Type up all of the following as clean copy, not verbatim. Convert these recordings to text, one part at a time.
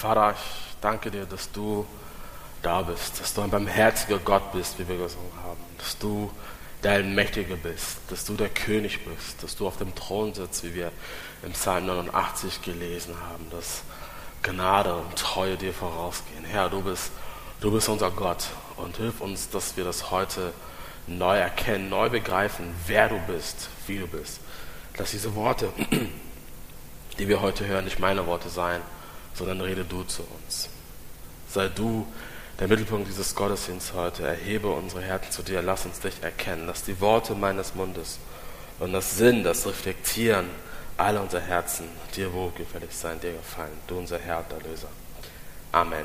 Vater, ich danke dir, dass du da bist, dass du ein barmherziger Gott bist, wie wir gesungen haben, dass du der Allmächtige bist, dass du der König bist, dass du auf dem Thron sitzt, wie wir im Psalm 89 gelesen haben, dass Gnade und Treue dir vorausgehen. Herr, du bist unser Gott und hilf uns, dass wir das heute neu erkennen, neu begreifen, wer du bist, wie du bist. Lass diese Worte, die wir heute hören, nicht meine Worte sein, sondern rede du zu uns. Sei du der Mittelpunkt dieses Gottesdienstes heute. Erhebe unsere Herzen zu dir, lass uns dich erkennen. Lass die Worte meines Mundes und das Sinn, das Reflektieren aller unserer Herzen dir wohlgefällig sein, dir gefallen. Du unser Herr und Erlöser. Amen.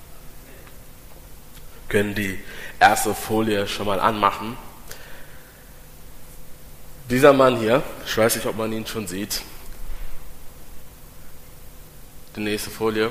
Wir können die erste Folie schon mal anmachen. Dieser Mann hier, ich weiß nicht, ob man ihn schon sieht. Die nächste Folie.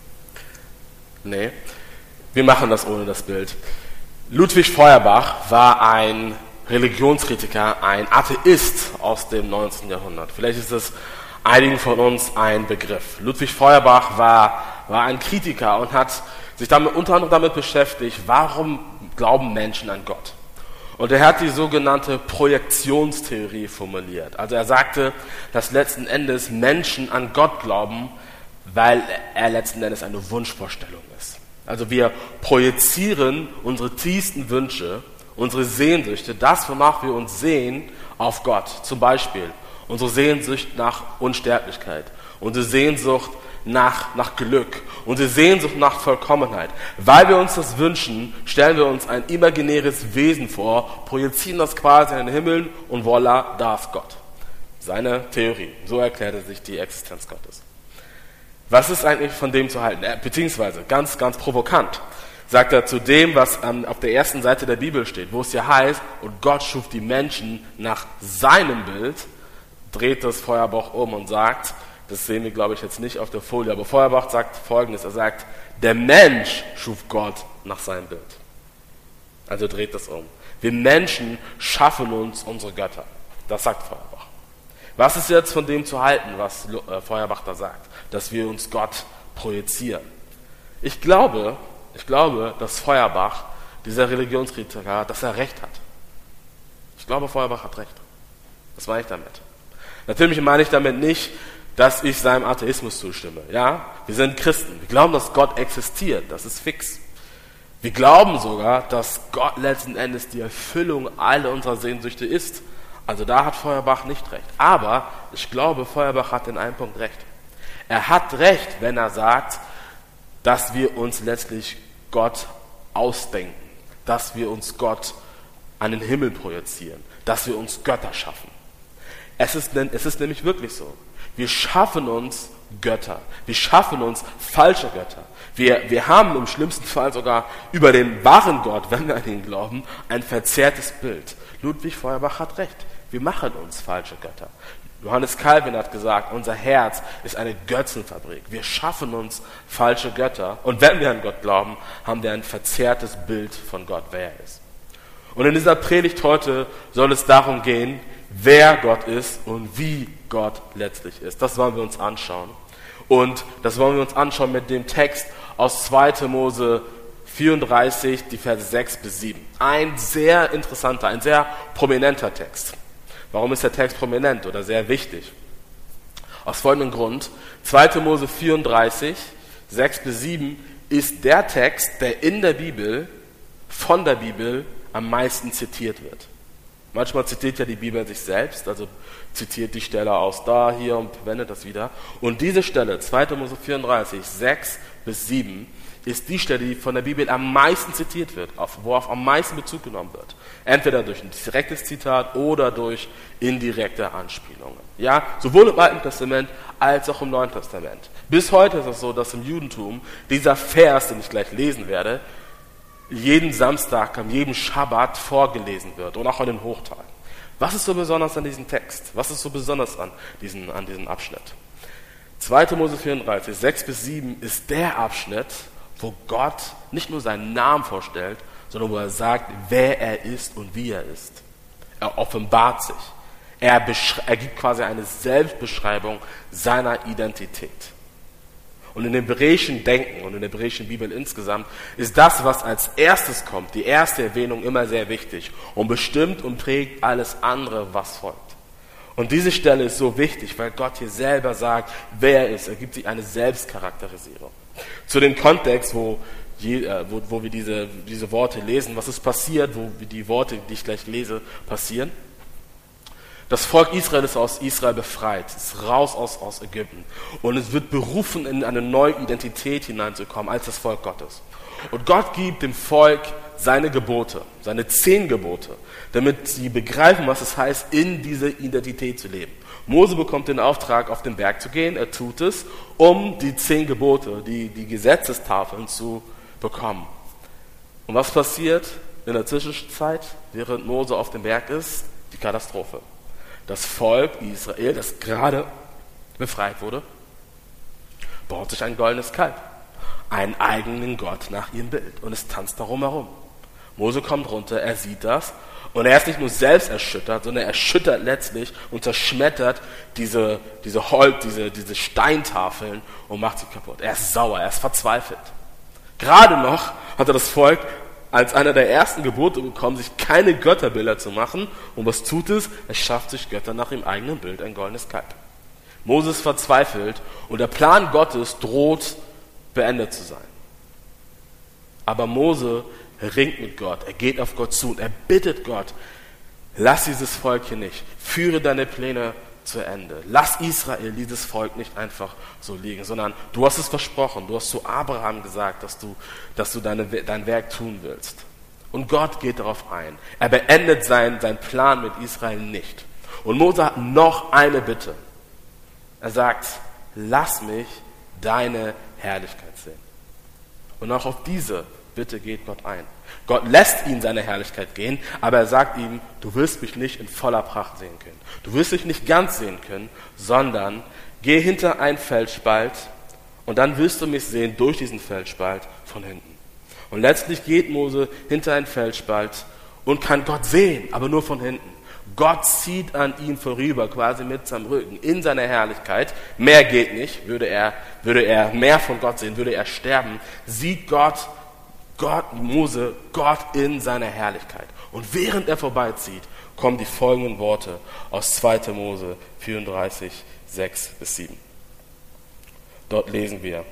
Nee, wir machen das ohne das Bild. Ludwig Feuerbach war ein Religionskritiker, ein Atheist aus dem 19. Jahrhundert. Vielleicht ist es einigen von uns ein Begriff. Ludwig Feuerbach war ein Kritiker und hat sich unter anderem damit beschäftigt, warum glauben Menschen an Gott? Und er hat die sogenannte Projektionstheorie formuliert. Also er sagte, dass letzten Endes Menschen an Gott glauben, weil er letzten Endes eine Wunschvorstellung ist. Also wir projizieren unsere tiefsten Wünsche, unsere Sehnsüchte, das, wonach wir uns sehen, auf Gott. Zum Beispiel unsere Sehnsucht nach Unsterblichkeit, unsere Sehnsucht nach Glück, unsere Sehnsucht nach Vollkommenheit. Weil wir uns das wünschen, stellen wir uns ein imaginäres Wesen vor, projizieren das quasi in den Himmel und voila, da ist Gott. Seine Theorie. So erklärte sich die Existenz Gottes. Was ist eigentlich von dem zu halten? Beziehungsweise, ganz, ganz provokant, sagt er zu dem, was auf der ersten Seite der Bibel steht, wo es ja heißt, und Gott schuf die Menschen nach seinem Bild, dreht das Feuerbach um und sagt, das sehen wir, glaube ich, jetzt nicht auf der Folie, aber Feuerbach sagt Folgendes, er sagt, der Mensch schuf Gott nach seinem Bild. Also dreht das um. Wir Menschen schaffen uns unsere Götter. Das sagt Feuerbach. Was ist jetzt von dem zu halten, was Feuerbach da sagt? Dass wir uns Gott projizieren. Ich glaube, dass Feuerbach, dieser Religionskritiker, dass er recht hat. Ich glaube, Feuerbach hat recht. Was meine ich damit? Natürlich meine ich damit nicht, dass ich seinem Atheismus zustimme. Ja, wir sind Christen. Wir glauben, dass Gott existiert. Das ist fix. Wir glauben sogar, dass Gott letzten Endes die Erfüllung aller unserer Sehnsüchte ist. Also da hat Feuerbach nicht recht. Aber ich glaube, Feuerbach hat in einem Punkt recht. Er hat recht, wenn er sagt, dass wir uns letztlich Gott ausdenken, dass wir uns Gott an den Himmel projizieren, dass wir uns Götter schaffen. Es ist nämlich wirklich so. Wir schaffen uns Götter. Wir schaffen uns falsche Götter. Wir haben im schlimmsten Fall sogar über den wahren Gott, wenn wir an ihn glauben, ein verzerrtes Bild. Ludwig Feuerbach hat recht. Wir machen uns falsche Götter. Johannes Calvin hat gesagt, unser Herz ist eine Götzenfabrik. Wir schaffen uns falsche Götter. Und wenn wir an Gott glauben, haben wir ein verzerrtes Bild von Gott, wer er ist. Und in dieser Predigt heute soll es darum gehen, wer Gott ist und wie Gott letztlich ist. Das wollen wir uns anschauen. Und das wollen wir uns anschauen mit dem Text aus 2. Mose 34, die Verse 6 bis 7. Ein sehr interessanter, ein sehr prominenter Text. Warum ist der Text prominent oder sehr wichtig? Aus folgendem Grund. 2. Mose 34, 6 bis 7 ist der Text, der in der Bibel, von der Bibel, am meisten zitiert wird. Manchmal zitiert ja die Bibel sich selbst, also zitiert die Stelle aus da, hier und verwendet das wieder. Und diese Stelle, 2. Mose 34, 6 bis 7, ist die Stelle, die von der Bibel am meisten zitiert wird, worauf am meisten Bezug genommen wird. Entweder durch ein direktes Zitat oder durch indirekte Anspielungen. Ja, sowohl im Alten Testament als auch im Neuen Testament. Bis heute ist es so, dass im Judentum dieser Vers, den ich gleich lesen werde, jeden Samstag, an jedem Schabbat vorgelesen wird und auch an den Hochtagen. Was ist so besonders an diesem Text? Was ist so besonders an diesem Abschnitt? 2. Mose 34, 6 bis 7 ist der Abschnitt, wo Gott nicht nur seinen Namen vorstellt, sondern wo er sagt, wer er ist und wie er ist. Er offenbart sich. Er gibt quasi eine Selbstbeschreibung seiner Identität. Und in dem hebräischen Denken und in der hebräischen Bibel insgesamt ist das, was als erstes kommt, die erste Erwähnung, immer sehr wichtig und bestimmt und prägt alles andere, was folgt. Und diese Stelle ist so wichtig, weil Gott hier selber sagt, wer er ist. Er gibt sich eine Selbstcharakterisierung. Zu dem Kontext, wo wir diese Worte lesen, was ist passiert, wo die Worte, die ich gleich lese, passieren. Das Volk Israel ist aus Israel befreit, ist raus aus Ägypten. Und es wird berufen, in eine neue Identität hineinzukommen als das Volk Gottes. Und Gott gibt dem Volk seine Gebote, seine 10 Gebote, damit sie begreifen, was es heißt, in dieser Identität zu leben. Mose bekommt den Auftrag, auf den Berg zu gehen. Er tut es, um die 10 Gebote, die Gesetzestafeln zu bekommen. Und was passiert in der Zwischenzeit, während Mose auf dem Berg ist? Die Katastrophe. Das Volk Israel, das gerade befreit wurde, baut sich ein goldenes Kalb, einen eigenen Gott nach ihrem Bild, und es tanzt darum herum. Mose kommt runter, er sieht das, und er ist nicht nur selbst erschüttert, sondern er erschüttert letztlich und zerschmettert diese Steintafeln und macht sie kaputt. Er ist sauer, er ist verzweifelt. Gerade noch hat er das Volk als einer der ersten Gebote bekommen, sich keine Götterbilder zu machen. Und was tut es? Es schafft sich Götter nach dem eigenen Bild, ein goldenes Kalb. Moses verzweifelt und der Plan Gottes droht beendet zu sein. Aber Mose ringt mit Gott, er geht auf Gott zu und er bittet Gott, lass dieses Volk hier nicht, führe deine Pläne zu Ende. Lass Israel, dieses Volk, nicht einfach so liegen, sondern du hast es versprochen, du hast zu Abraham gesagt, dass du dein Werk tun willst. Und Gott geht darauf ein. Er beendet seinen Plan mit Israel nicht. Und Mose hat noch eine Bitte. Er sagt, lass mich deine Herrlichkeit sehen. Und auch auf diese Bitte geht Gott ein. Gott lässt ihn seine Herrlichkeit gehen, aber er sagt ihm, du wirst mich nicht in voller Pracht sehen können. Du wirst mich nicht ganz sehen können, sondern geh hinter einen Felsspalt und dann wirst du mich sehen durch diesen Felsspalt von hinten. Und letztlich geht Mose hinter einen Felsspalt und kann Gott sehen, aber nur von hinten. Gott zieht an ihm vorüber, quasi mit seinem Rücken, in seiner Herrlichkeit. Mehr geht nicht. Würde er mehr von Gott sehen, würde er sterben, sieht Mose Gott in seiner Herrlichkeit. Und während er vorbeizieht, kommen die folgenden Worte aus 2. Mose 34, 6-7. Dort lesen wir: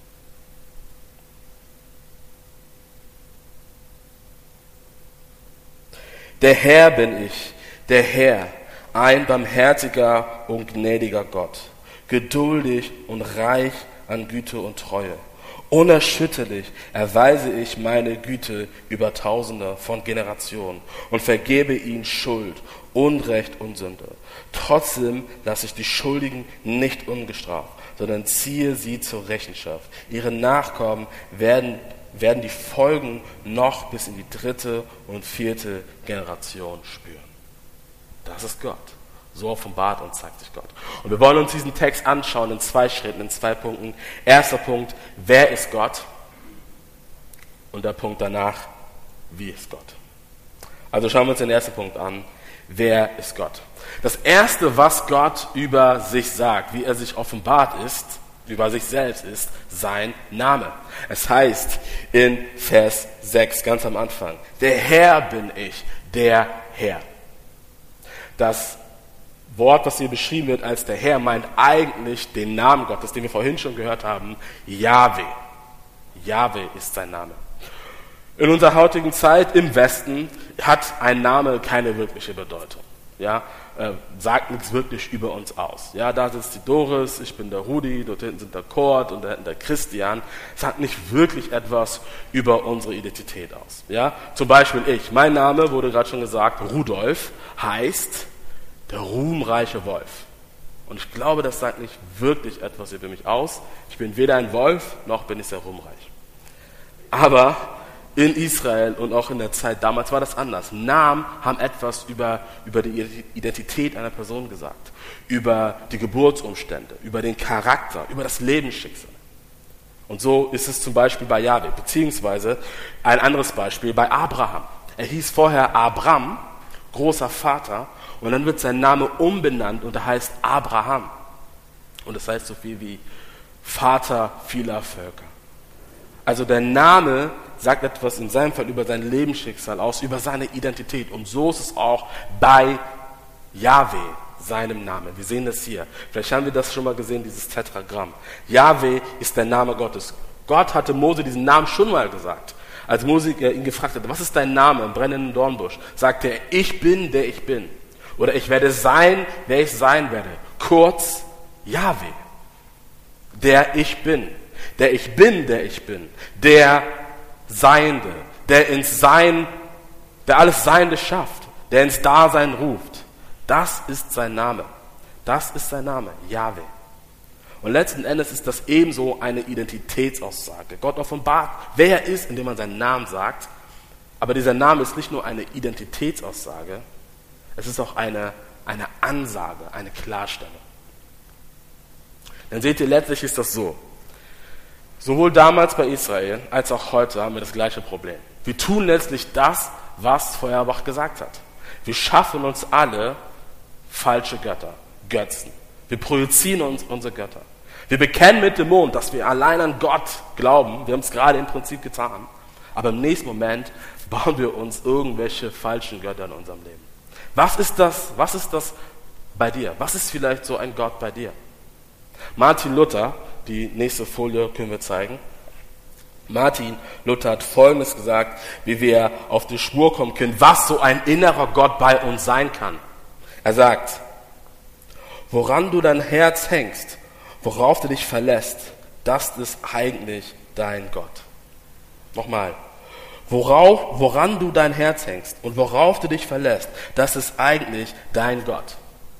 Der Herr bin ich, der Herr, ein barmherziger und gnädiger Gott, geduldig und reich an Güte und Treue. Unerschütterlich erweise ich meine Güte über Tausende von Generationen und vergebe ihnen Schuld, Unrecht und Sünde. Trotzdem lasse ich die Schuldigen nicht ungestraft, sondern ziehe sie zur Rechenschaft. Ihre Nachkommen werden die Folgen noch bis in die 3. und 4. Generation spüren. Das ist Gott. So offenbart und zeigt sich Gott. Und wir wollen uns diesen Text anschauen in 2 Schritten, in 2 Punkten. Erster Punkt, wer ist Gott? Und der Punkt danach, wie ist Gott? Also schauen wir uns den ersten Punkt an. Wer ist Gott? Das Erste, was Gott über sich sagt, wie er sich offenbart ist, über sich selbst, ist sein Name. Es heißt in Vers 6, ganz am Anfang, der Herr bin ich, der Herr. Das Wort, was hier beschrieben wird als der Herr, meint eigentlich den Namen Gottes, den wir vorhin schon gehört haben, Jahwe. Jahwe ist sein Name. In unserer heutigen Zeit im Westen hat ein Name keine wirkliche Bedeutung. Ja, sagt nichts wirklich über uns aus. Ja, da sitzt die Doris, ich bin der Rudi, dort hinten sind der Kurt und da hinten der Christian. Sagt nicht wirklich etwas über unsere Identität aus. Ja, zum Beispiel mein Name wurde gerade schon gesagt, Rudolf, heißt der ruhmreiche Wolf. Und ich glaube, das sagt nicht wirklich etwas über mich aus. Ich bin weder ein Wolf, noch bin ich sehr ruhmreich. Aber in Israel und auch in der Zeit damals war das anders. Namen haben etwas über die Identität einer Person gesagt. Über die Geburtsumstände, über den Charakter, über das Lebensschicksal. Und so ist es zum Beispiel bei Jahwe, beziehungsweise ein anderes Beispiel bei Abraham. Er hieß vorher Abram, großer Vater, und dann wird sein Name umbenannt und er heißt Abraham. Und das heißt so viel wie Vater vieler Völker. Also der Name sagt etwas in seinem Fall über sein Lebensschicksal aus, über seine Identität. Und so ist es auch bei Jahwe, seinem Namen. Wir sehen das hier. Vielleicht haben wir das schon mal gesehen, dieses Tetragramm. Jahwe ist der Name Gottes. Gott hatte Mose diesen Namen schon mal gesagt. Als Mose ihn gefragt hat, was ist dein Name im brennenden Dornbusch, sagte er, ich bin, der ich bin. Oder ich werde sein, wer ich sein werde. Kurz, Jahwe. Der ich bin. Der ich bin, der ich bin. Der Seiende. Der alles Seiende schafft. Der ins Dasein ruft. Das ist sein Name. Das ist sein Name, Jahwe. Und letzten Endes ist das ebenso eine Identitätsaussage. Gott offenbart, wer er ist, indem man seinen Namen sagt. Aber dieser Name ist nicht nur eine Identitätsaussage, es ist auch eine Ansage, eine Klarstellung. Dann seht ihr, letztlich ist das so. Sowohl damals bei Israel als auch heute haben wir das gleiche Problem. Wir tun letztlich das, was Feuerbach gesagt hat. Wir schaffen uns alle falsche Götter, Götzen. Wir projizieren uns unsere Götter. Wir bekennen mit dem Mund, dass wir allein an Gott glauben. Wir haben es gerade im Prinzip getan. Aber im nächsten Moment bauen wir uns irgendwelche falschen Götter in unserem Leben. Was ist das bei dir? Was ist vielleicht so ein Gott bei dir? Martin Luther, die nächste Folie können wir zeigen. Martin Luther hat Folgendes gesagt, wie wir auf die Spur kommen können, was so ein innerer Gott bei uns sein kann. Er sagt, woran du dein Herz hängst, worauf du dich verlässt, das ist eigentlich dein Gott. Nochmal. Woran du dein Herz hängst und worauf du dich verlässt, das ist eigentlich dein Gott.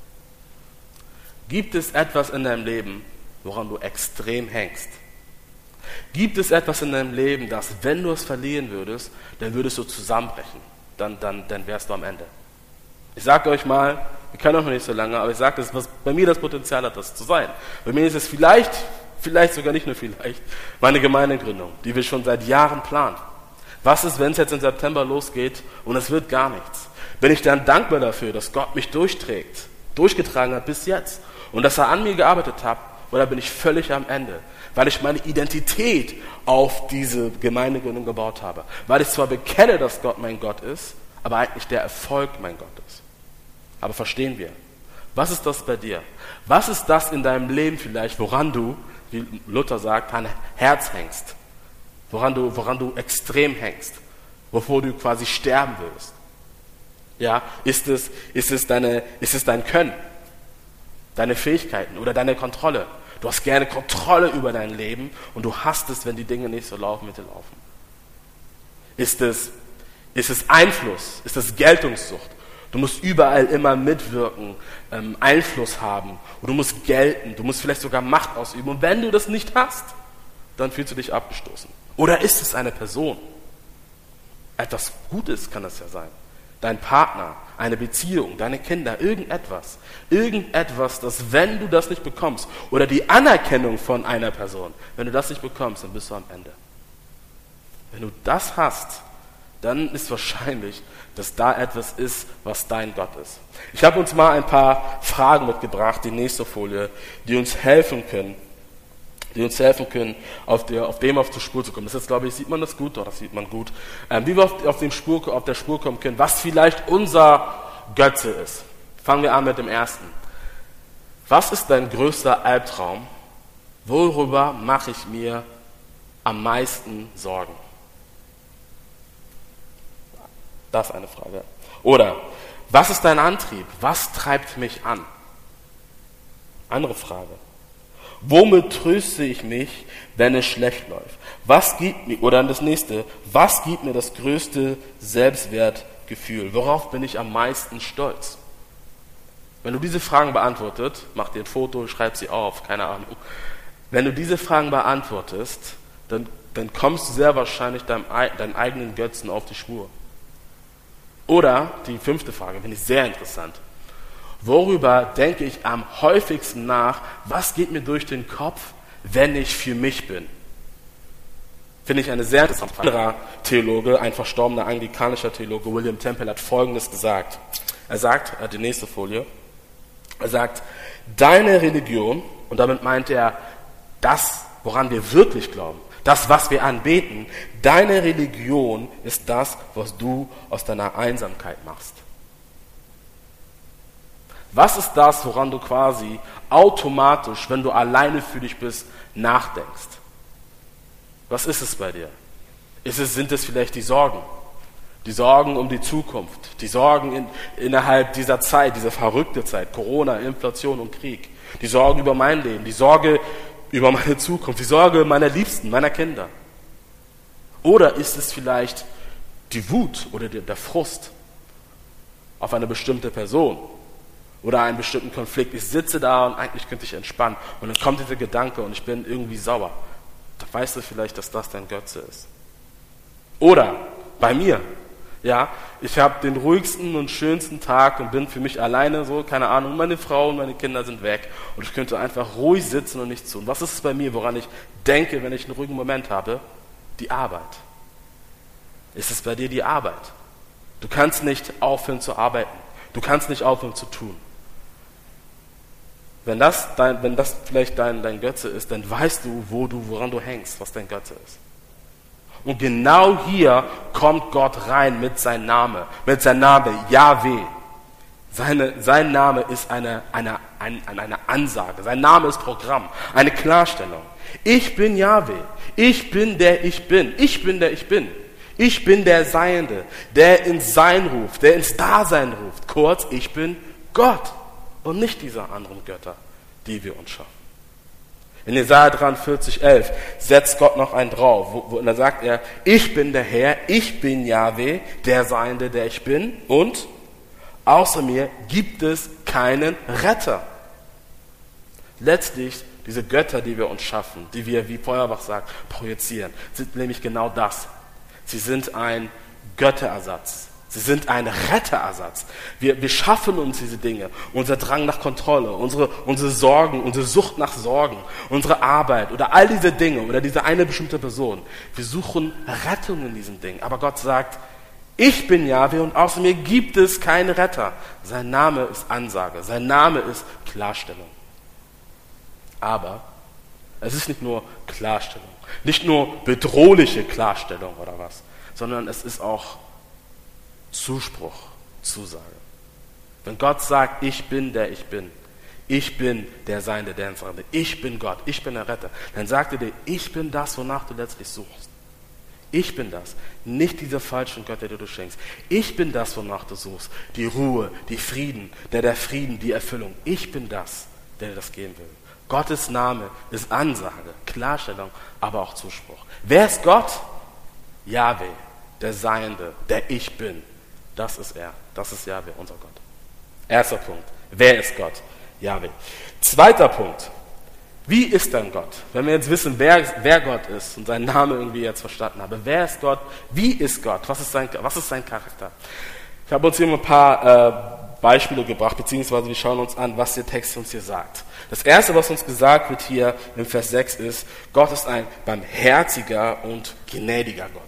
Gibt es etwas in deinem Leben, woran du extrem hängst? Gibt es etwas in deinem Leben, das, wenn du es verlieren würdest, dann würdest du zusammenbrechen? Dann wärst du am Ende. Ich sage euch mal, wir kennen auch noch nicht so lange, aber ich sage das, was bei mir das Potenzial hat, das zu sein. Bei mir ist es vielleicht sogar nicht nur vielleicht, meine Gemeindegründung, die wir schon seit Jahren planen. Was ist, wenn es jetzt im September losgeht und es wird gar nichts? Bin ich dann dankbar dafür, dass Gott mich durchgetragen hat bis jetzt und dass er an mir gearbeitet hat, oder bin ich völlig am Ende? Weil ich meine Identität auf diese Gemeindegründung gebaut habe. Weil ich zwar bekenne, dass Gott mein Gott ist, aber eigentlich der Erfolg mein Gott ist. Aber verstehen wir, was ist das bei dir? Was ist das in deinem Leben vielleicht, woran du, wie Luther sagt, dein Herz hängst? Woran du extrem hängst? Wovor du quasi sterben würdest? Ja, ist es dein Können? Deine Fähigkeiten oder deine Kontrolle? Du hast gerne Kontrolle über dein Leben und du hasst es, wenn die Dinge nicht so laufen, wie sie laufen. Ist es Einfluss? Ist es Geltungssucht? Du musst überall immer mitwirken, Einfluss haben und du musst gelten, du musst vielleicht sogar Macht ausüben und wenn du das nicht hast, dann fühlst du dich abgestoßen. Oder ist es eine Person? Etwas Gutes kann das ja sein. Dein Partner, eine Beziehung, deine Kinder, irgendetwas, dass wenn du das nicht bekommst oder die Anerkennung von einer Person, wenn du das nicht bekommst, dann bist du am Ende. Wenn du das hast, dann ist wahrscheinlich, dass da etwas ist, was dein Gott ist. Ich habe uns mal ein paar Fragen mitgebracht, die nächste Folie, die uns helfen können, auf die Spur zu kommen. Das ist, glaube ich, sieht man das gut? Doch, das sieht man gut. Wie wir auf der Spur kommen können, was vielleicht unser Götze ist. Fangen wir an mit dem ersten. Was ist dein größter Albtraum? Worüber mache ich mir am meisten Sorgen? Das ist eine Frage. Oder, was ist dein Antrieb? Was treibt mich an? Andere Frage. Womit tröste ich mich, wenn es schlecht läuft? Was gibt mir das größte Selbstwertgefühl? Worauf bin ich am meisten stolz? Wenn du diese Fragen beantwortest, mach dir ein Foto, schreib sie auf, keine Ahnung. Wenn du diese Fragen beantwortest, dann kommst du sehr wahrscheinlich deinen eigenen Götzen auf die Spur. Oder die 5. Frage, finde ich sehr interessant. Worüber denke ich am häufigsten nach? Was geht mir durch den Kopf, wenn ich für mich bin? Finde ich eine sehr interessante Frage. Ein anderer Theologe, ein verstorbener anglikanischer Theologe, William Temple, hat Folgendes gesagt. Er sagt, die nächste Folie, er sagt, deine Religion, und damit meint er das, woran wir wirklich glauben, das, was wir anbeten, deine Religion ist das, was du aus deiner Einsamkeit machst. Was ist das, woran du quasi automatisch, wenn du alleine für dich bist, nachdenkst? Was ist es bei dir? Sind es vielleicht die Sorgen? Die Sorgen um die Zukunft, die Sorgen innerhalb dieser Zeit, dieser verrückte Zeit, Corona, Inflation und Krieg, die Sorgen über mein Leben, die Sorge über meine Zukunft, die Sorge meiner Liebsten, meiner Kinder. Oder ist es vielleicht die Wut oder der Frust auf eine bestimmte Person oder einen bestimmten Konflikt? Ich sitze da und eigentlich könnte ich entspannen und dann kommt dieser Gedanke und ich bin irgendwie sauer. Da weißt du vielleicht, dass das dein Götze ist. Oder bei mir, ja, ich habe den ruhigsten und schönsten Tag und bin für mich alleine, so, keine Ahnung, meine Frau und meine Kinder sind weg und ich könnte einfach ruhig sitzen und nichts tun. Was ist es bei mir, woran ich denke, wenn ich einen ruhigen Moment habe? Die Arbeit. Ist es bei dir die Arbeit? Du kannst nicht aufhören zu arbeiten. Du kannst nicht aufhören zu tun. Wenn das vielleicht dein Götze ist, dann weißt du, woran du hängst, was dein Götze ist. Und genau hier kommt Gott rein mit seinem Namen Jahwe. Sein Name ist eine Ansage. Sein Name ist Programm, eine Klarstellung. Ich bin Jahwe. Ich bin der ich bin. Ich bin der ich bin. Ich bin der Seiende, der ins Sein ruft, der ins Dasein ruft. Kurz, ich bin Gott und nicht diese anderen Götter, die wir uns schaffen. In Jesaja 43,11 setzt Gott noch einen drauf, wo da sagt er, ich bin der Herr, ich bin Jahwe, der Seiende, der ich bin, und außer mir gibt es keinen Retter. Letztlich, diese Götter, die wir uns schaffen, die wir, wie Feuerbach sagt, projizieren, sind nämlich genau das. Sie sind ein Götterersatz. Sie sind ein Retterersatz. Wir schaffen uns diese Dinge. Unser Drang nach Kontrolle, unsere Sorgen, unsere Sucht nach Sorgen, unsere Arbeit oder all diese Dinge oder diese eine bestimmte Person. Wir suchen Rettung in diesen Dingen. Aber Gott sagt, ich bin Jahwe und außer mir gibt es keinen Retter. Sein Name ist Ansage. Sein Name ist Klarstellung. Aber es ist nicht nur Klarstellung. Nicht nur bedrohliche Klarstellung oder was, sondern es ist auch Zuspruch, Zusage. Wenn Gott sagt, ich bin der ich bin der Seiende, der Seiende, ich bin Gott, ich bin der Retter, dann sagt er dir, ich bin das, wonach du letztlich suchst. Ich bin das, nicht diese falschen Götter, die du schenkst. Ich bin das, wonach du suchst. Die Ruhe, die Frieden, der Frieden, die Erfüllung. Ich bin das, der dir das geben will. Gottes Name ist Ansage, Klarstellung, aber auch Zuspruch. Wer ist Gott? Jahwe, der Seiende, der ich bin. Das ist er. Das ist Jahwe, unser Gott. Erster Punkt. Wer ist Gott? Jahwe. Zweiter Punkt. Wie ist denn Gott? Wenn wir jetzt wissen, wer Gott ist und seinen Namen irgendwie jetzt verstanden haben. Wer ist Gott? Wie ist Gott? Was ist sein Charakter? Ich habe uns hier ein paar Beispiele gebracht, beziehungsweise wir schauen uns an, was der Text uns hier sagt. Das erste, was uns gesagt wird hier im Vers 6 ist, Gott ist ein barmherziger und gnädiger Gott.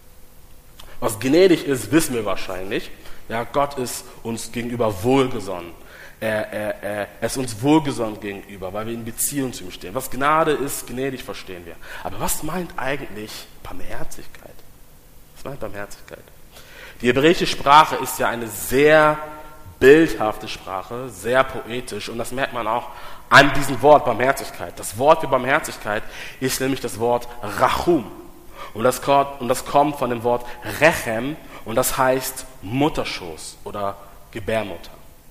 Was gnädig ist, wissen wir wahrscheinlich. Ja, Gott ist uns gegenüber wohlgesonnen. Er ist uns wohlgesonnen gegenüber, weil wir in Beziehung zu ihm stehen. Was Gnade ist, gnädig verstehen wir. Aber was meint eigentlich Barmherzigkeit? Was meint Barmherzigkeit? Die hebräische Sprache ist ja eine sehr bildhafte Sprache, sehr poetisch. Und das merkt man auch an diesem Wort Barmherzigkeit. Das Wort für Barmherzigkeit ist nämlich das Wort Rachum. Und das kommt von dem Wort Rechem und das heißt Mutterschoß oder Gebärmutter.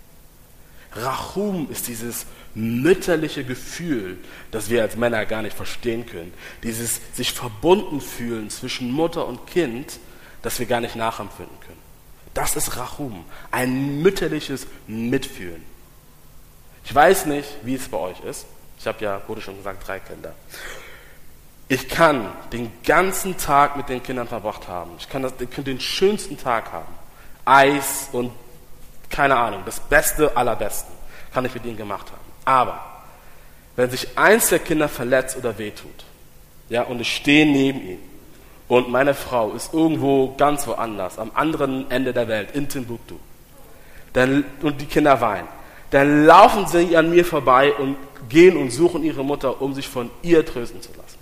Rachum ist dieses mütterliche Gefühl, das wir als Männer gar nicht verstehen können. Dieses sich verbunden fühlen zwischen Mutter und Kind, das wir gar nicht nachempfinden können. Das ist Rachum, ein mütterliches Mitfühlen. Ich weiß nicht, wie es bei euch ist. Ich habe ja, wurde schon gesagt, 3 Kinder. Ich kann den ganzen Tag mit den Kindern verbracht haben. Ich kann den schönsten Tag haben. Eis und keine Ahnung, das Beste aller Besten kann ich mit ihnen gemacht haben. Aber wenn sich eins der Kinder verletzt oder wehtut, ja, und ich stehe neben ihm und meine Frau ist irgendwo ganz woanders, am anderen Ende der Welt, in Timbuktu, und die Kinder weinen, dann laufen sie an mir vorbei und gehen und suchen ihre Mutter, um sich von ihr trösten zu lassen.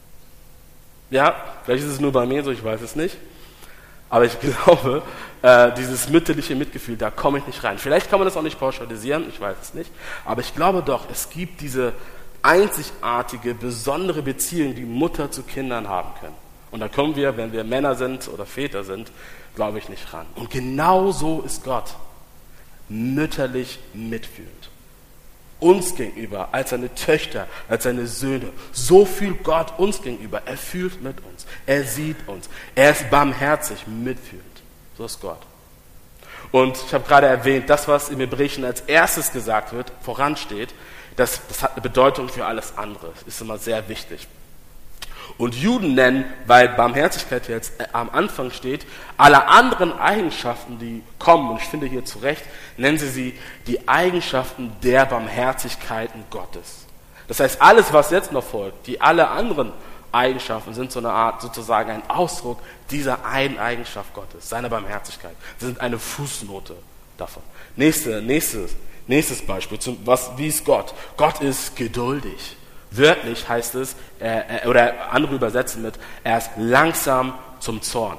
Ja, vielleicht ist es nur bei mir so, ich weiß es nicht. Aber ich glaube, dieses mütterliche Mitgefühl, da komme ich nicht rein. Vielleicht kann man das auch nicht pauschalisieren, ich weiß es nicht. Aber ich glaube doch, es gibt diese einzigartige, besondere Beziehung, die Mutter zu Kindern haben können. Und da kommen wir, wenn wir Männer sind oder Väter sind, glaube ich, nicht ran. Und genau so ist Gott. Mütterlich mitfühlend. Uns gegenüber, als seine Töchter, als seine Söhne. So fühlt Gott uns gegenüber. Er fühlt mit uns. Er sieht uns. Er ist barmherzig, mitfühlend. So ist Gott. Und ich habe gerade erwähnt, das, was im Hebräischen als erstes gesagt wird, voransteht, das hat eine Bedeutung für alles andere. Das ist immer sehr wichtig. Und Juden nennen, weil Barmherzigkeit jetzt am Anfang steht, alle anderen Eigenschaften, die kommen, und ich finde hier zu Recht, nennen sie die Eigenschaften der Barmherzigkeiten Gottes. Das heißt, alles, was jetzt noch folgt, die alle anderen Eigenschaften sind so eine Art, sozusagen ein Ausdruck dieser einen Eigenschaft Gottes, seiner Barmherzigkeit. Sie sind eine Fußnote davon. Nächstes Beispiel, wie ist Gott? Gott ist geduldig. Wörtlich heißt es, oder andere übersetzen mit, er ist langsam zum Zorn.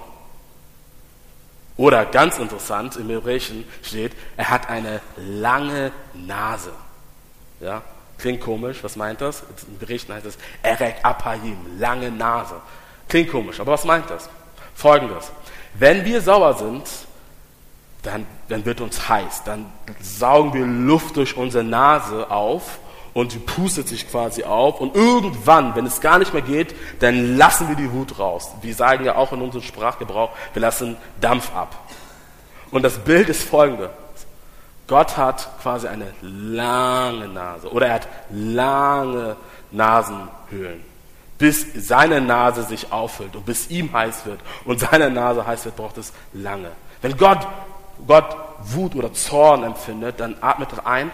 Oder ganz interessant, im Hebräischen steht, er hat eine lange Nase. Ja, klingt komisch, was meint das? Im Hebräischen heißt es, Erek Apayim, lange Nase. Klingt komisch, aber was meint das? Folgendes, wenn wir sauer sind, dann wird uns heiß, dann saugen wir Luft durch unsere Nase auf, und die pustet sich quasi auf und irgendwann, wenn es gar nicht mehr geht, dann lassen wir die Wut raus. Wir sagen ja auch in unserem Sprachgebrauch, wir lassen Dampf ab. Und das Bild ist folgendes. Gott hat quasi eine lange Nase oder er hat lange Nasenhöhlen, bis seine Nase sich auffüllt und bis ihm heiß wird und seine Nase heiß wird, braucht es lange. Wenn Gott Wut oder Zorn empfindet, dann atmet er ein,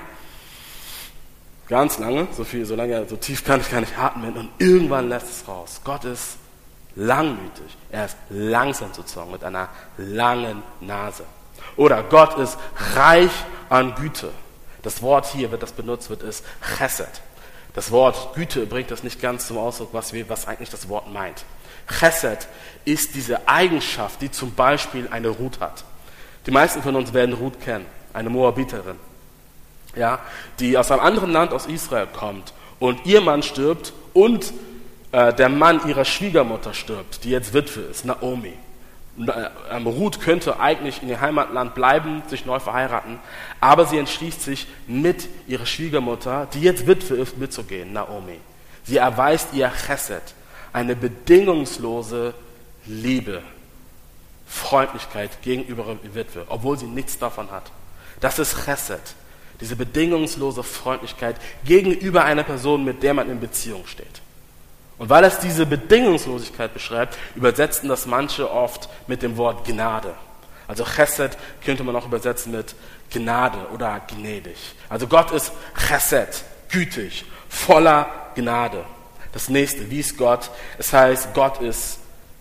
ganz lange, so tief kann ich gar nicht atmen und irgendwann lässt es raus. Gott ist langmütig. Er ist langsam zu zorn mit einer langen Nase. Oder Gott ist reich an Güte. Das Wort hier, das benutzt wird, ist Chesed. Das Wort Güte bringt das nicht ganz zum Ausdruck, was eigentlich das Wort meint. Chesed ist diese Eigenschaft, die zum Beispiel eine Ruth hat. Die meisten von uns werden Ruth kennen, eine Moabiterin. Ja, die aus einem anderen Land, aus Israel kommt und ihr Mann stirbt und der Mann ihrer Schwiegermutter stirbt, die jetzt Witwe ist, Naomi. Ruth könnte eigentlich in ihr Heimatland bleiben, sich neu verheiraten, aber sie entschließt sich, mit ihrer Schwiegermutter, die jetzt Witwe ist, mitzugehen, Naomi. Sie erweist ihr Chesed, eine bedingungslose Liebe, Freundlichkeit gegenüber ihrer Witwe, obwohl sie nichts davon hat. Das ist Chesed. Diese bedingungslose Freundlichkeit gegenüber einer Person, mit der man in Beziehung steht. Und weil es diese Bedingungslosigkeit beschreibt, übersetzen das manche oft mit dem Wort Gnade. Also Chesed könnte man auch übersetzen mit Gnade oder gnädig. Also Gott ist Chesed, gütig, voller Gnade. Das nächste, wie ist Gott? Es heißt, Gott ist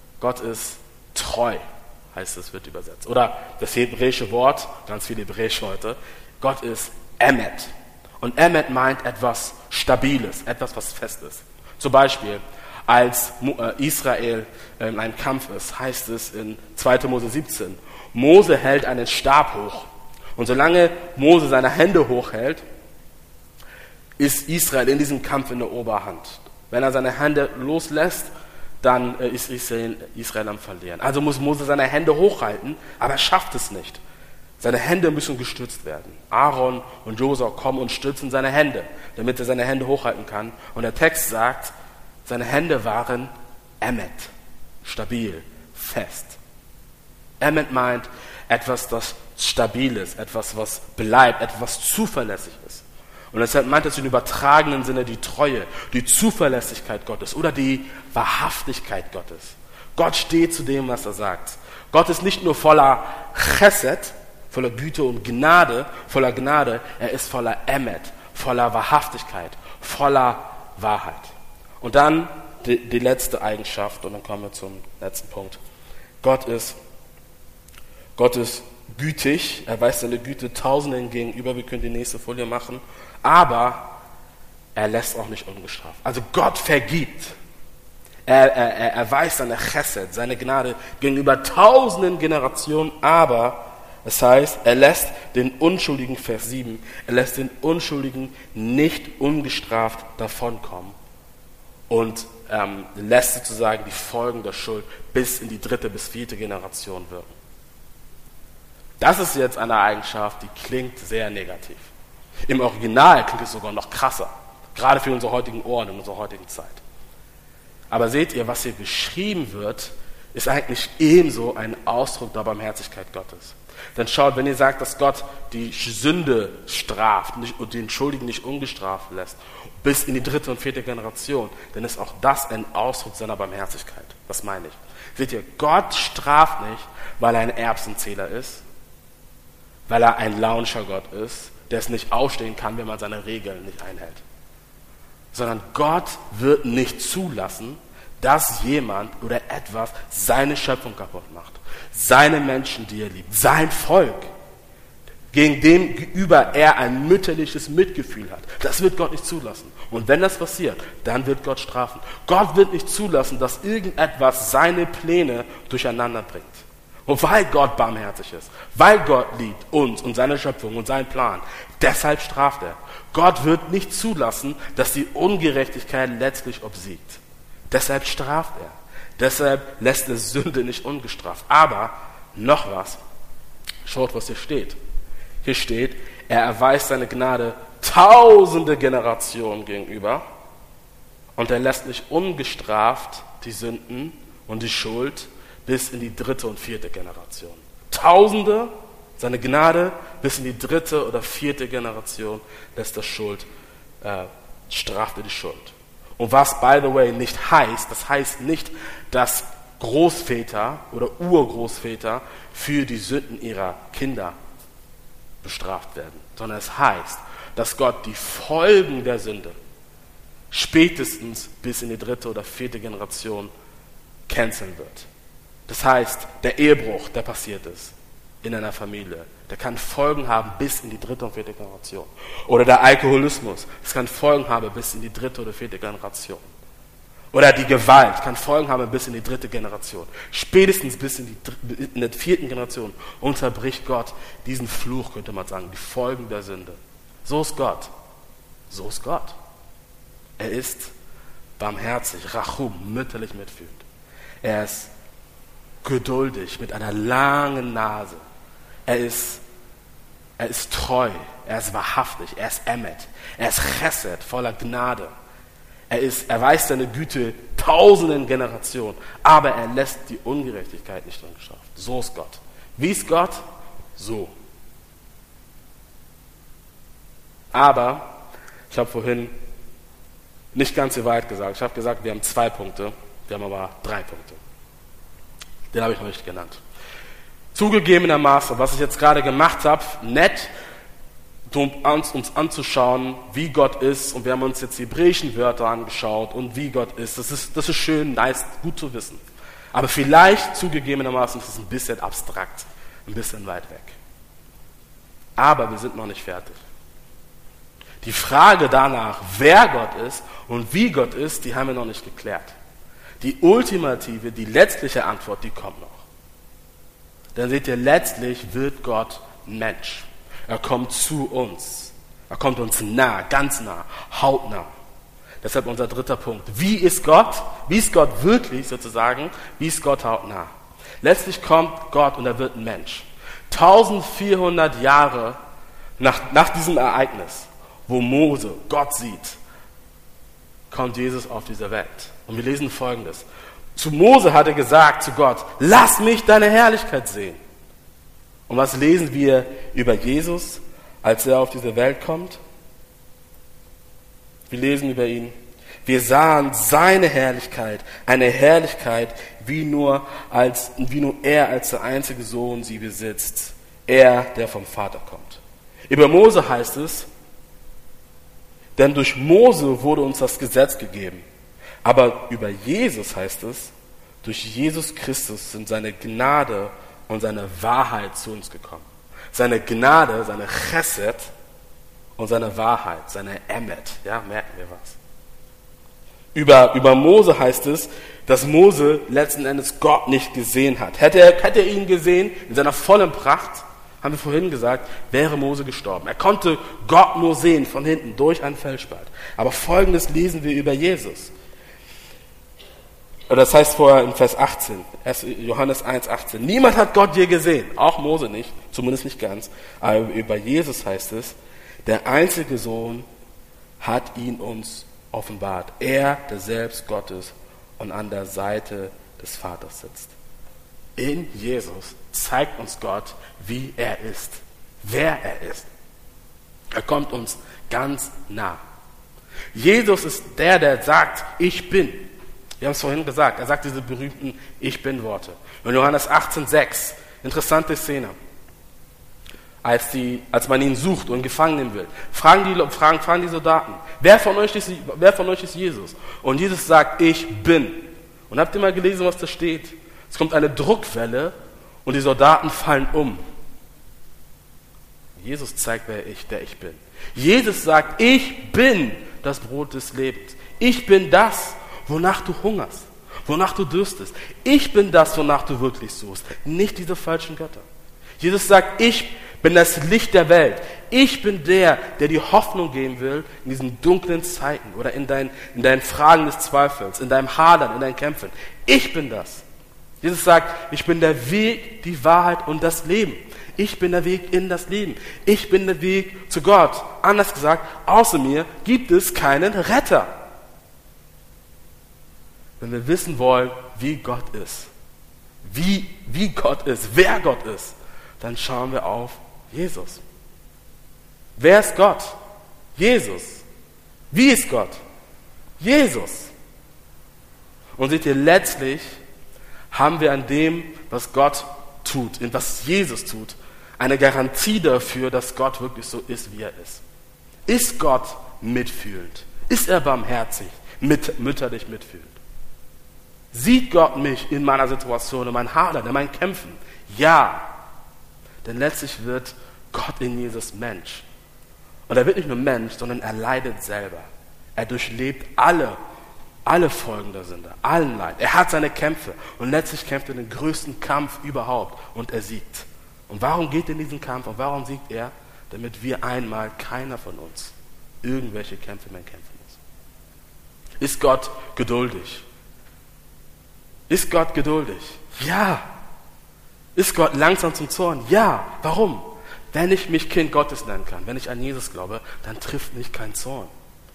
treu, heißt es, wird übersetzt. Oder das hebräische Wort, ganz viel Hebräisch heute, Gott ist Emet. Und Emet meint etwas Stabiles, etwas, was fest ist. Zum Beispiel, als Israel in einem Kampf ist, heißt es in 2. Mose 17, Mose hält einen Stab hoch. Und solange Mose seine Hände hochhält, ist Israel in diesem Kampf in der Oberhand. Wenn er seine Hände loslässt, dann ist Israel am Verlieren. Also muss Mose seine Hände hochhalten, aber er schafft es nicht. Seine Hände müssen gestützt werden. Aaron und Josua kommen und stützen seine Hände, damit er seine Hände hochhalten kann. Und der Text sagt, seine Hände waren Emet, stabil, fest. Emet meint etwas, das stabil ist, etwas, was bleibt, etwas, was zuverlässig ist. Und deshalb meint es im übertragenen Sinne die Treue, die Zuverlässigkeit Gottes oder die Wahrhaftigkeit Gottes. Gott steht zu dem, was er sagt. Gott ist nicht nur voller Chesed, voller Güte und Gnade, er ist voller Emet, voller Wahrhaftigkeit, voller Wahrheit. Und dann die letzte Eigenschaft, und dann kommen wir zum letzten Punkt. Gott ist gütig, er weist seine Güte Tausenden gegenüber, wir können die nächste Folie machen, aber er lässt auch nicht ungestraft. Also Gott vergibt. Er erweist seine Chesed, seine Gnade gegenüber tausenden Generationen, aber es heißt, er lässt den Unschuldigen, Vers 7, er lässt den Unschuldigen nicht ungestraft davonkommen und lässt sozusagen die Folgen der Schuld bis in die 3. bis 4. Generation wirken. Das ist jetzt eine Eigenschaft, die klingt sehr negativ. Im Original klingt es sogar noch krasser, gerade für unsere heutigen Ohren in unserer heutigen Zeit. Aber seht ihr, was hier beschrieben wird, ist eigentlich ebenso ein Ausdruck der Barmherzigkeit Gottes. Denn schaut, wenn ihr sagt, dass Gott die Sünde straft und den Schuldigen nicht ungestraft lässt, bis in die 3. und 4. Generation, dann ist auch das ein Ausdruck seiner Barmherzigkeit. Das meine ich. Seht ihr, Gott straft nicht, weil er ein Erbsenzähler ist, weil er ein launischer Gott ist, der es nicht ausstehen kann, wenn man seine Regeln nicht einhält. Sondern Gott wird nicht zulassen, dass jemand oder etwas seine Schöpfung kaputt macht. Seine Menschen, die er liebt. Sein Volk, gegen dem gegenüber er ein mütterliches Mitgefühl hat. Das wird Gott nicht zulassen. Und wenn das passiert, dann wird Gott strafen. Gott wird nicht zulassen, dass irgendetwas seine Pläne durcheinander bringt. Und weil Gott barmherzig ist, weil Gott liebt uns und seine Schöpfung und seinen Plan, deshalb straft er. Gott wird nicht zulassen, dass die Ungerechtigkeit letztlich obsiegt. Deshalb straft er. Deshalb lässt er Sünde nicht ungestraft. Aber noch was. Schaut, was hier steht. Hier steht, er erweist seine Gnade tausende Generationen gegenüber und er lässt nicht ungestraft die Sünden und die Schuld bis in die 3. und 4. Generation. Tausende, seine Gnade bis in die 3. oder 4. Generation lässt er straft er die Schuld. Und was, by the way, nicht heißt, das heißt nicht, dass Großväter oder Urgroßväter für die Sünden ihrer Kinder bestraft werden, sondern es heißt, dass Gott die Folgen der Sünde spätestens bis in die 3. oder 4. Generation canceln wird. Das heißt, der Ehebruch, der passiert ist in einer Familie, der kann Folgen haben bis in die 3. und 4. Generation. Oder der Alkoholismus, das kann Folgen haben bis in die 3. oder 4. Generation. Oder die Gewalt kann Folgen haben bis in die 3. Generation. Spätestens bis in der 4. Generation unterbricht Gott diesen Fluch, könnte man sagen, die Folgen der Sünde. So ist Gott. So ist Gott. Er ist barmherzig, Rachum, mütterlich mitfühlend. Er ist geduldig, mit einer langen Nase. Er ist treu, er ist wahrhaftig, er ist Emet, er ist Chesed, voller Gnade. Er weiß seine Güte tausenden Generationen, aber er lässt die Ungerechtigkeit nicht ungestraft. So ist Gott. Wie ist Gott? So. Aber, ich habe vorhin nicht ganz so weit gesagt. Ich habe gesagt, wir haben 2 Punkte, wir haben aber 3 Punkte. Den habe ich noch nicht genannt. Zugegebenermaßen, was ich jetzt gerade gemacht habe, nett, um uns anzuschauen, wie Gott ist. Und wir haben uns jetzt die hebräischen Wörter angeschaut und wie Gott ist. Das ist schön, nice, gut zu wissen. Aber vielleicht, zugegebenermaßen, ist es ein bisschen abstrakt, ein bisschen weit weg. Aber wir sind noch nicht fertig. Die Frage danach, wer Gott ist und wie Gott ist, die haben wir noch nicht geklärt. Die ultimative, die letztliche Antwort, die kommt noch. Dann seht ihr, letztlich wird Gott Mensch. Er kommt zu uns. Er kommt uns nah, ganz nah, hautnah. Deshalb unser 3. Punkt. Wie ist Gott? Wie ist Gott wirklich sozusagen? Wie ist Gott hautnah? Letztlich kommt Gott und er wird ein Mensch. 1400 Jahre nach diesem Ereignis, wo Mose Gott sieht, kommt Jesus auf diese Welt. Und wir lesen Folgendes. Zu Mose hat er gesagt, zu Gott, lass mich deine Herrlichkeit sehen. Und was lesen wir über Jesus, als er auf diese Welt kommt? Wir lesen über ihn. Wir sahen seine Herrlichkeit, eine Herrlichkeit, wie nur er als der einzige Sohn sie besitzt. Er, der vom Vater kommt. Über Mose heißt es, denn durch Mose wurde uns das Gesetz gegeben. Aber über Jesus heißt es, durch Jesus Christus sind seine Gnade und seine Wahrheit zu uns gekommen. Seine Gnade, seine Chesed und seine Wahrheit, seine Emet. Ja, merken wir was. Über Mose heißt es, dass Mose letzten Endes Gott nicht gesehen hat. Hätte er ihn gesehen in seiner vollen Pracht, haben wir vorhin gesagt, wäre Mose gestorben. Er konnte Gott nur sehen von hinten durch einen Felsspalt. Aber Folgendes lesen wir über Jesus. Das heißt vorher in Vers 18, Johannes 1,18. Niemand hat Gott je gesehen, auch Mose nicht, zumindest nicht ganz. Aber über Jesus heißt es, der einzige Sohn hat ihn uns offenbart. Er, der selbst Gott ist und an der Seite des Vaters sitzt. In Jesus zeigt uns Gott, wie er ist, wer er ist. Er kommt uns ganz nah. Jesus ist der sagt, ich bin. Wir haben es vorhin gesagt, er sagt diese berühmten Ich Bin-Worte. In Johannes 18,6, interessante Szene. Als man ihn sucht und gefangen nehmen will, fragen die Soldaten, wer von euch ist Jesus? Und Jesus sagt, ich bin. Und habt ihr mal gelesen, was da steht? Es kommt eine Druckwelle und die Soldaten fallen um. Jesus zeigt, der ich bin. Jesus sagt, ich bin das Brot des Lebens. Ich bin das, wonach du hungerst, wonach du dürstest. Ich bin das, wonach du wirklich suchst, nicht diese falschen Götter. Jesus sagt, ich bin das Licht der Welt. Ich bin der die Hoffnung geben will in diesen dunklen Zeiten oder in deinen Fragen des Zweifels, in deinem Hadern, in deinen Kämpfen. Ich bin das. Jesus sagt, ich bin der Weg, die Wahrheit und das Leben. Ich bin der Weg in das Leben. Ich bin der Weg zu Gott. Anders gesagt, außer mir gibt es keinen Retter. Wenn wir wissen wollen, wie Gott ist, wie Gott ist, wer Gott ist, dann schauen wir auf Jesus. Wer ist Gott? Jesus. Wie ist Gott? Jesus. Und seht ihr, letztlich haben wir an dem, was Gott tut, in was Jesus tut, eine Garantie dafür, dass Gott wirklich so ist, wie er ist. Ist Gott mitfühlend? Ist er barmherzig, mütterlich mitfühlend? Sieht Gott mich in meiner Situation, in meinem Hadern, in meinen Kämpfen? Ja. Denn letztlich wird Gott in Jesus Mensch. Und er wird nicht nur Mensch, sondern er leidet selber. Er durchlebt alle Folgen der Sünde, allen Leid. Er hat seine Kämpfe und letztlich kämpft er den größten Kampf überhaupt und er siegt. Und warum geht er in diesen Kampf und warum siegt er? Damit wir einmal, keiner von uns, irgendwelche Kämpfe mehr kämpfen muss. Ist Gott geduldig? Ist Gott geduldig? Ja. Ist Gott langsam zum Zorn? Ja. Warum? Wenn ich mich Kind Gottes nennen kann, wenn ich an Jesus glaube, dann trifft mich kein Zorn.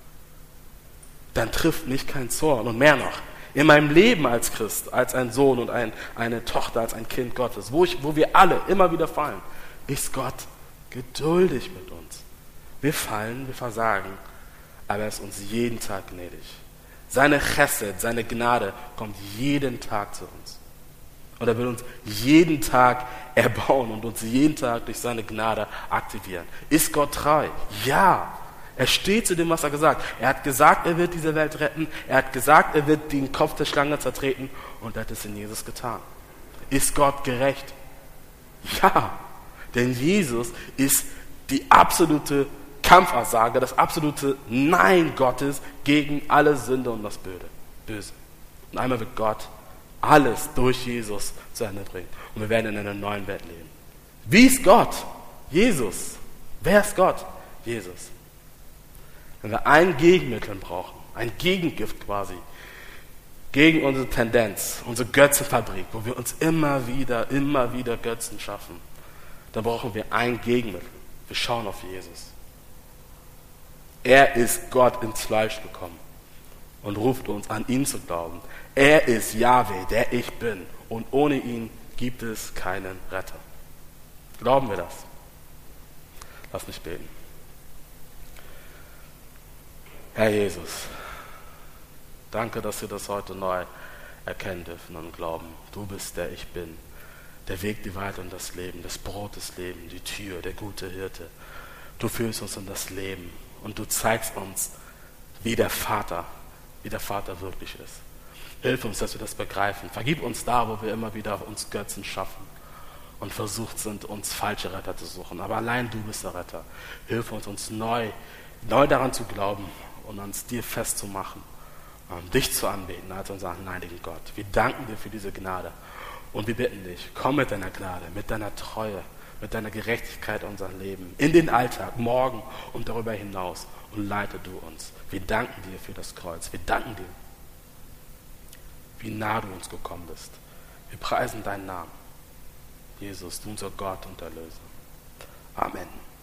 Dann trifft mich kein Zorn. Und mehr noch, in meinem Leben als Christ, als ein Sohn und eine Tochter, als ein Kind Gottes, wo wir alle immer wieder fallen, ist Gott geduldig mit uns. Wir fallen, wir versagen, aber er ist uns jeden Tag gnädig. Seine Chesed, seine Gnade kommt jeden Tag zu uns. Und er will uns jeden Tag erbauen und uns jeden Tag durch seine Gnade aktivieren. Ist Gott treu? Ja. Er steht zu dem, was er gesagt hat. Er hat gesagt, er wird diese Welt retten. Er hat gesagt, er wird den Kopf der Schlange zertreten. Und er hat es in Jesus getan. Ist Gott gerecht? Ja. Denn Jesus ist die absolute Kampfansage, das absolute Nein Gottes gegen alle Sünde und das Böse. Und einmal wird Gott alles durch Jesus zu Ende bringen. Und wir werden in einer neuen Welt leben. Wie ist Gott? Jesus. Wer ist Gott? Jesus. Wenn wir ein Gegenmittel brauchen, ein Gegengift quasi, gegen unsere Tendenz, unsere Götzenfabrik, wo wir uns immer wieder Götzen schaffen, dann brauchen wir ein Gegenmittel. Wir schauen auf Jesus. Er ist Gott ins Fleisch gekommen und ruft uns an, ihn zu glauben. Er ist Jahwe, der ich bin. Und ohne ihn gibt es keinen Retter. Glauben wir das? Lass mich beten. Herr Jesus, danke, dass wir das heute neu erkennen dürfen und glauben. Du bist der ich bin, der Weg, die Wahrheit und das Leben, das Brot des Lebens, die Tür, der gute Hirte. Du führst uns in das Leben und du zeigst uns, wie der Vater wirklich ist. Hilf uns, dass wir das begreifen. Vergib uns da, wo wir immer wieder uns Götzen schaffen. und versucht sind, uns falsche Retter zu suchen. Aber allein du bist der Retter. Hilf uns neu daran zu glauben und uns dir festzumachen, dich zu anbeten als unseren heiligen Gott. Wir danken dir für diese Gnade und wir bitten dich, komm mit deiner Gnade, mit deiner Treue, mit deiner Gerechtigkeit in unser Leben, in den Alltag, morgen und darüber hinaus und leite du uns. Wir danken dir für das Kreuz. Wir danken dir, wie nah du uns gekommen bist. Wir preisen deinen Namen. Jesus, du unser Gott und Erlöser. Amen.